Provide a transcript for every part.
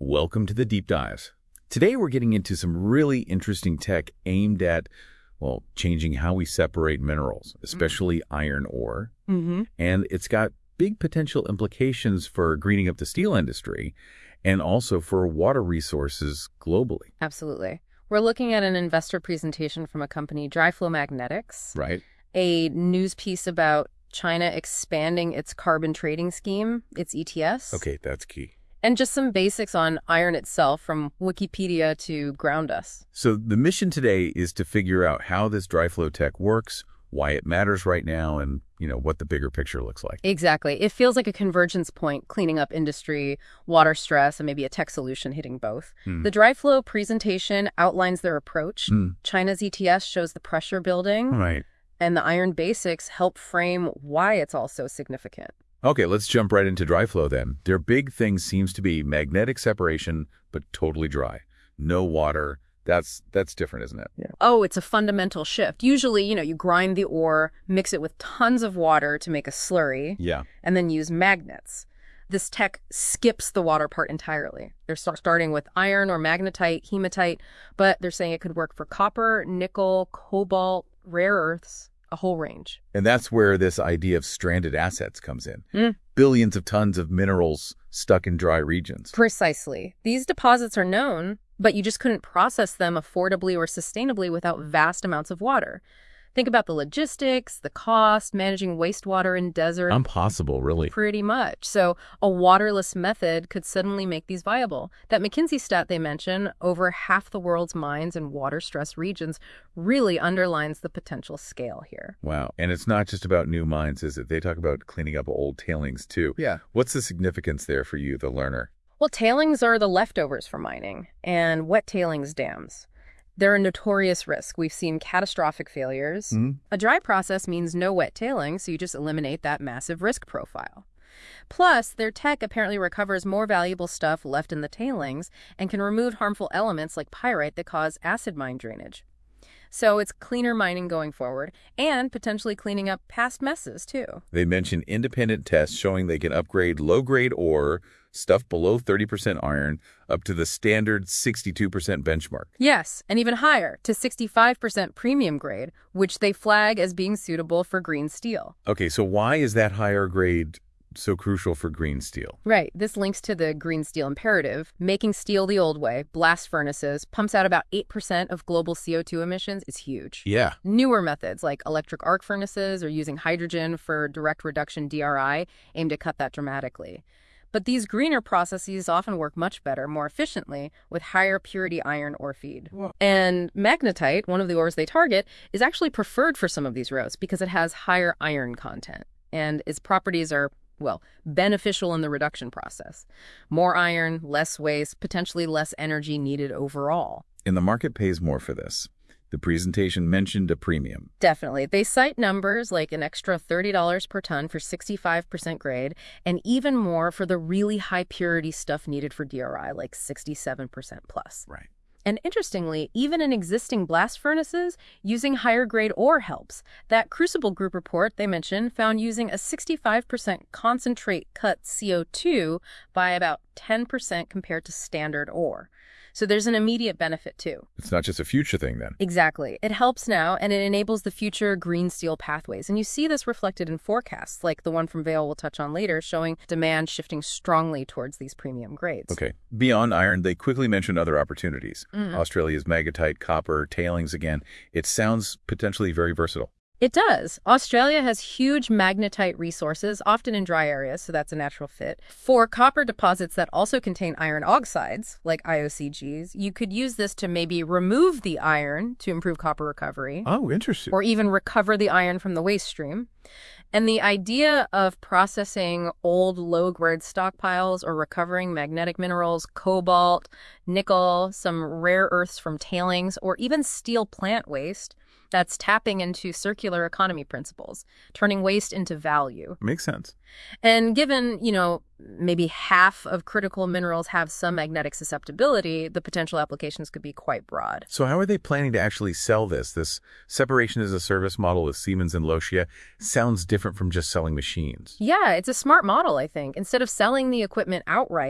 Welcome to the Deep Dive. Today we're getting into some really interesting tech aimed at, well, changing how we separate minerals, especially iron ore. And it's got big potential implications for greening up the steel industry and also for water resources globally. Absolutely. We're looking at an investor presentation from a company, Dryflow Magnetics. Right. A news piece about China expanding its carbon trading scheme, its ETS. Okay, that's key. And just some basics on iron itself from Wikipedia to ground us. So the mission today is to figure out how this Dryflow tech works, why it matters right now, and, what the bigger picture looks like. Exactly. It feels like a convergence point, cleaning up industry, water stress, and maybe a tech solution hitting both. The Dryflow presentation outlines their approach. China's ETS shows the pressure building. Right. And the iron basics help frame why it's all so significant. Okay, let's jump right into Dryflow then. Their big thing seems to be magnetic separation, but totally dry. No water. That's different, isn't it? Yeah. Oh, it's a fundamental shift. Usually, you grind the ore, mix it with tons of water to make a slurry, and then use magnets. This tech skips the water part entirely. They're starting with iron or magnetite, hematite, but they're saying it could work for copper, nickel, cobalt, rare earths, a whole range. And that's where this idea of stranded assets comes in. Billions of tons of minerals stuck in dry regions. Precisely. These deposits are known, but you just couldn't process them affordably or sustainably without vast amounts of water. Think about the logistics, the cost, managing wastewater in desert. Impossible, really. Pretty much. So a waterless method could suddenly make these viable. That McKinsey stat they mention, over half the world's mines in water-stressed regions, really underlines the potential scale here. Wow. And it's not just about new mines, is it? They talk about cleaning up old tailings, too. Yeah. What's the significance there for you, the learner? Well, tailings are the leftovers from mining, and wet tailings dams. They're a notorious risk. We've seen catastrophic failures. A dry process means no wet tailings, so you just eliminate that massive risk profile. Plus, their tech apparently recovers more valuable stuff left in the tailings and can remove harmful elements like pyrite that cause acid mine drainage. So it's cleaner mining going forward and potentially cleaning up past messes, too. They mention independent tests showing they can upgrade low-grade ore, stuff below 30% iron, up to the standard 62% benchmark. Yes, and even higher, to 65% premium grade, which they flag as being suitable for green steel. Okay, so why is that higher grade so crucial for green steel? Right. This links to the green steel imperative. Making steel the old way, blast furnaces, pumps out about 8% of global CO2 emissions is huge. Yeah. Newer methods like electric arc furnaces or using hydrogen for direct reduction DRI aim to cut that dramatically. But these greener processes often work much better, more efficiently, with higher purity iron ore feed. Whoa. And magnetite, one of the ores they target, is actually preferred for some of these roads because it has higher iron content. And its properties are, beneficial in the reduction process. More iron, less waste, potentially less energy needed overall. And the market pays more for this. The presentation mentioned a premium. Definitely. They cite numbers like an extra $30 per ton for 65% grade and even more for the really high purity stuff needed for DRI, like 67% plus. Right. And interestingly, even in existing blast furnaces, using higher grade ore helps. That Crucible Group report they mentioned found using a 65% concentrate cut CO2 by about 10% compared to standard ore. So there's an immediate benefit, too. It's not just a future thing, then. Exactly. It helps now, and it enables the future green steel pathways. And you see this reflected in forecasts, like the one from Vail we'll touch on later, showing demand shifting strongly towards these premium grades. Okay. Beyond iron, they quickly mention other opportunities. Australia's magnetite, copper, tailings again. It sounds potentially very versatile. It does. Australia has huge magnetite resources, often in dry areas, so that's a natural fit. For copper deposits that also contain iron oxides, like IOCGs, you could use this to maybe remove the iron to improve copper recovery. Oh, interesting. Or even recover the iron from the waste stream. And the idea of processing old low-grade stockpiles or recovering magnetic minerals, cobalt, nickel, some rare earths from tailings, or even steel plant waste, that's tapping into circular economy principles, turning waste into value. Makes sense. And given, maybe half of critical minerals have some magnetic susceptibility, the potential applications could be quite broad. So how are they planning to actually sell this? This separation as a service model with Siemens and Lotia sounds different from just selling machines. Yeah, it's a smart model, I think. Instead of selling the equipment outright,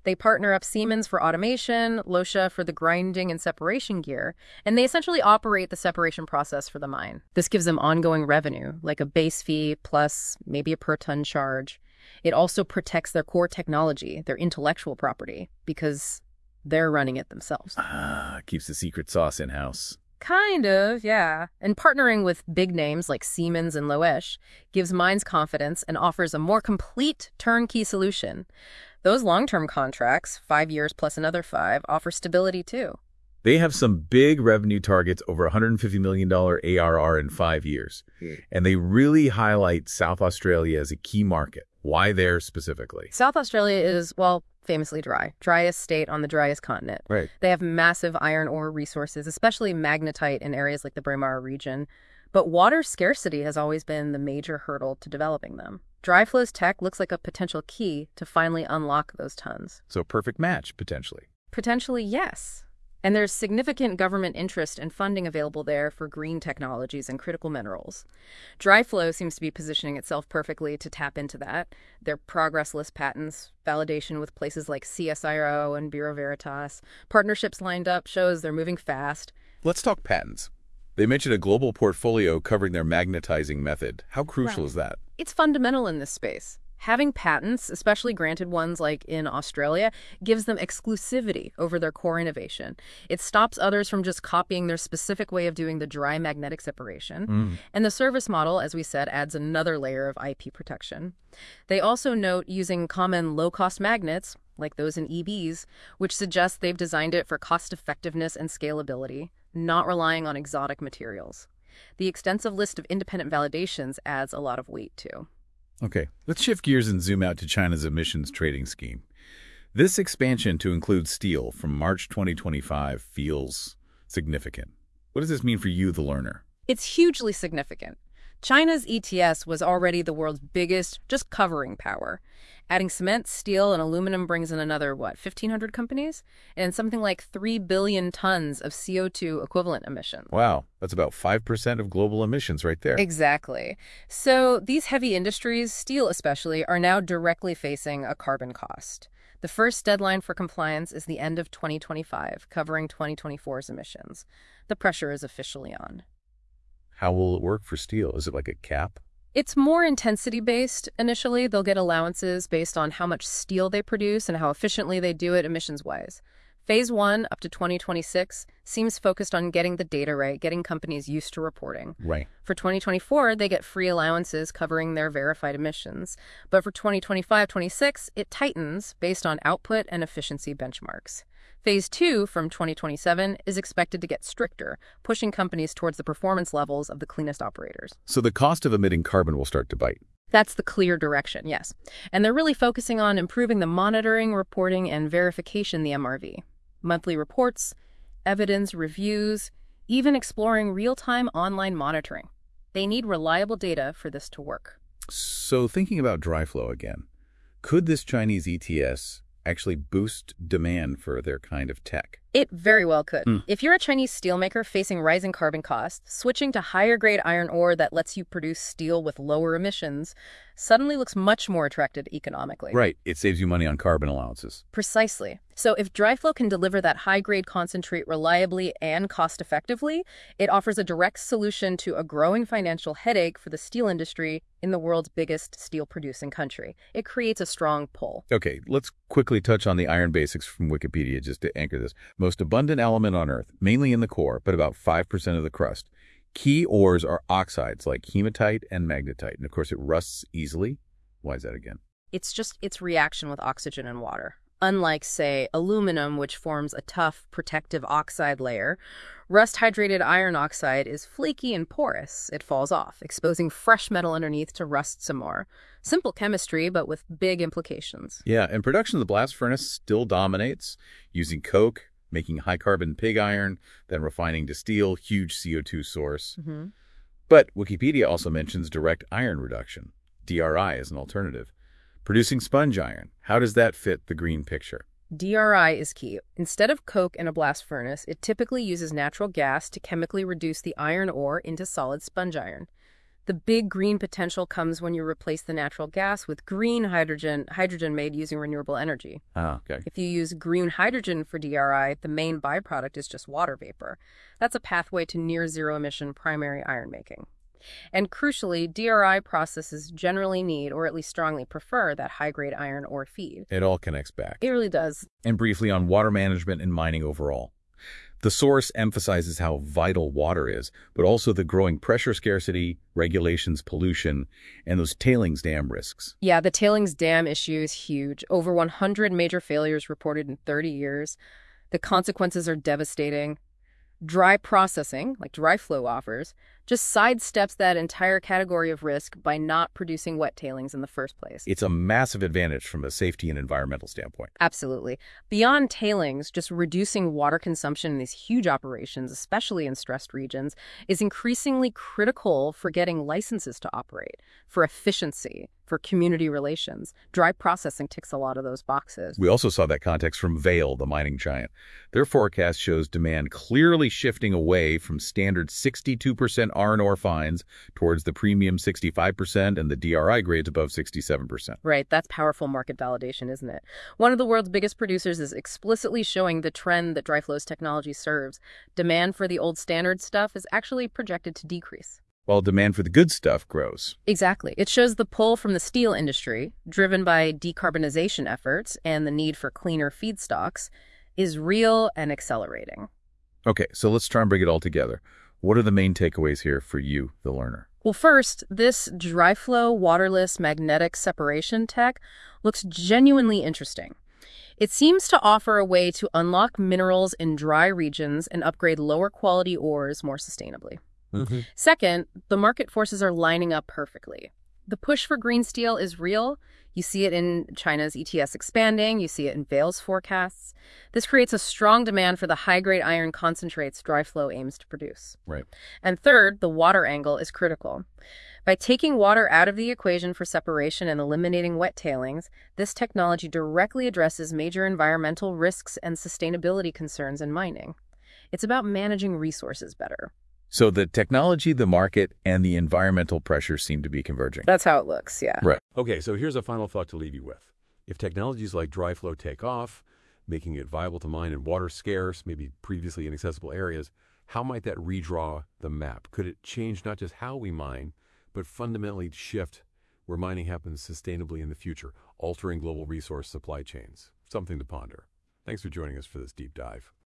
They partner up Siemens for automation, Losha for the grinding and separation gear, and they essentially operate the separation process for the mine. This gives them ongoing revenue, like a base fee plus maybe a per-ton charge. It also protects their core technology, their intellectual property, because they're running it themselves. Keeps the secret sauce in-house. Kind of, yeah. And partnering with big names like Siemens and Loesch gives mines confidence and offers a more complete turnkey solution. Those long-term contracts, 5 years plus another 5, offer stability too. They have some big revenue targets, over $150 million ARR in 5 years. And they really highlight South Australia as a key market. Why there specifically? South Australia is, well, famously dry. Driest state on the driest continent. Right. They have massive iron ore resources, especially magnetite in areas like the Braemar region. But water scarcity has always been the major hurdle to developing them. Dryflow's tech looks like a potential key to finally unlock those tons. So perfect match, potentially. Potentially, yes. And there's significant government interest and funding available there for green technologies and critical minerals. Dryflow seems to be positioning itself perfectly to tap into that. Their progress list patents, validation with places like CSIRO and Bureau Veritas, partnerships lined up shows they're moving fast. Let's talk patents. They mentioned a global portfolio covering their magnetizing method. How crucial is that? It's fundamental in this space. Having patents, especially granted ones like in Australia, gives them exclusivity over their core innovation. It stops others from just copying their specific way of doing the dry magnetic separation. And the service model, as we said, adds another layer of IP protection. They also note using common low-cost magnets, like those in EVs, which suggests they've designed it for cost-effectiveness and scalability, not relying on exotic materials. The extensive list of independent validations adds a lot of weight, too. Okay, let's shift gears and zoom out to China's emissions trading scheme. This expansion to include steel from March 2025 feels significant. What does this mean for you, the learner? It's hugely significant. China's ETS was already the world's biggest just covering power. Adding cement, steel, and aluminum brings in another, 1,500 companies? And something like 3 billion tons of CO2 equivalent emissions. Wow, that's about 5% of global emissions right there. Exactly. So these heavy industries, steel especially, are now directly facing a carbon cost. The first deadline for compliance is the end of 2025, covering 2024's emissions. The pressure is officially on. How will it work for steel? Is it like a cap? It's more intensity-based. Initially, they'll get allowances based on how much steel they produce and how efficiently they do it emissions-wise. Phase 1, up to 2026, seems focused on getting the data right, getting companies used to reporting. Right. For 2024, they get free allowances covering their verified emissions. But for 2025-26, it tightens based on output and efficiency benchmarks. Phase 2, from 2027, is expected to get stricter, pushing companies towards the performance levels of the cleanest operators. So the cost of emitting carbon will start to bite. That's the clear direction, yes. And they're really focusing on improving the monitoring, reporting, and verification the MRV. Monthly reports, evidence reviews, even exploring real-time online monitoring. They need reliable data for this to work. So thinking about Dryflow again, could this Chinese ETS actually boost demand for their kind of tech? It very well could. If you're a Chinese steelmaker facing rising carbon costs, switching to higher-grade iron ore that lets you produce steel with lower emissions suddenly looks much more attractive economically. Right. It saves you money on carbon allowances. Precisely. So if Dryflow can deliver that high-grade concentrate reliably and cost-effectively, it offers a direct solution to a growing financial headache for the steel industry in the world's biggest steel-producing country. It creates a strong pull. Okay, let's quickly touch on the iron basics from Wikipedia just to anchor this. Most abundant element on Earth, mainly in the core, but about 5% of the crust. Key ores are oxides like hematite and magnetite. And of course, it rusts easily. Why is that again? It's just its reaction with oxygen and water. Unlike, say, aluminum, which forms a tough, protective oxide layer, rust-hydrated iron oxide is flaky and porous. It falls off, exposing fresh metal underneath to rust some more. Simple chemistry, but with big implications. Yeah, and production of the blast furnace still dominates, using coke, making high-carbon pig iron, then refining to steel, huge CO2 source. But Wikipedia also mentions direct iron reduction, DRI, as an alternative. Producing sponge iron, how does that fit the green picture? DRI is key. Instead of coke in a blast furnace, it typically uses natural gas to chemically reduce the iron ore into solid sponge iron. The big green potential comes when you replace the natural gas with green hydrogen made using renewable energy. Ah, okay. If you use green hydrogen for DRI, the main byproduct is just water vapor. That's a pathway to near zero emission primary iron making. And crucially, DRI processes generally need, or at least strongly prefer, that high-grade iron ore feed. It all connects back. It really does. And briefly on water management and mining overall. The source emphasizes how vital water is, but also the growing pressure scarcity, regulations, pollution, and those tailings dam risks. Yeah, the tailings dam issue is huge. Over 100 major failures reported in 30 years. The consequences are devastating. Dry processing, like dry flow offers, just sidesteps that entire category of risk by not producing wet tailings in the first place. It's a massive advantage from a safety and environmental standpoint. Absolutely. Beyond tailings, just reducing water consumption in these huge operations, especially in stressed regions, is increasingly critical for getting licenses to operate, for efficiency, for community relations. Dry processing ticks a lot of those boxes. We also saw that context from Vale, the mining giant. Their forecast shows demand clearly shifting away from standard 62% iron ore fines towards the premium 65% and the DRI grades above 67%. Right, that's powerful market validation, isn't it? One of the world's biggest producers is explicitly showing the trend that DryFlow's technology serves. Demand for the old standard stuff is actually projected to decrease, while demand for the good stuff grows. Exactly. It shows the pull from the steel industry, driven by decarbonization efforts and the need for cleaner feedstocks, is real and accelerating. Okay, so let's try and bring it all together. What are the main takeaways here for you, the learner? Well, first, this DryFlow waterless magnetic separation tech looks genuinely interesting. It seems to offer a way to unlock minerals in dry regions and upgrade lower quality ores more sustainably. Mm-hmm. Second, the market forces are lining up perfectly. The push for green steel is real. You see it in China's ETS expanding. You see it in Vale's forecasts. This creates a strong demand for the high-grade iron concentrates DryFlow aims to produce. Right. And third, the water angle is critical. By taking water out of the equation for separation and eliminating wet tailings, this technology directly addresses major environmental risks and sustainability concerns in mining. It's about managing resources better. So the technology, the market, and the environmental pressures seem to be converging. That's how it looks, yeah. Right. Okay, so here's a final thought to leave you with. If technologies like DryFlow take off, making it viable to mine in water-scarce, maybe previously inaccessible areas, how might that redraw the map? Could it change not just how we mine, but fundamentally shift where mining happens sustainably in the future, altering global resource supply chains? Something to ponder. Thanks for joining us for this deep dive.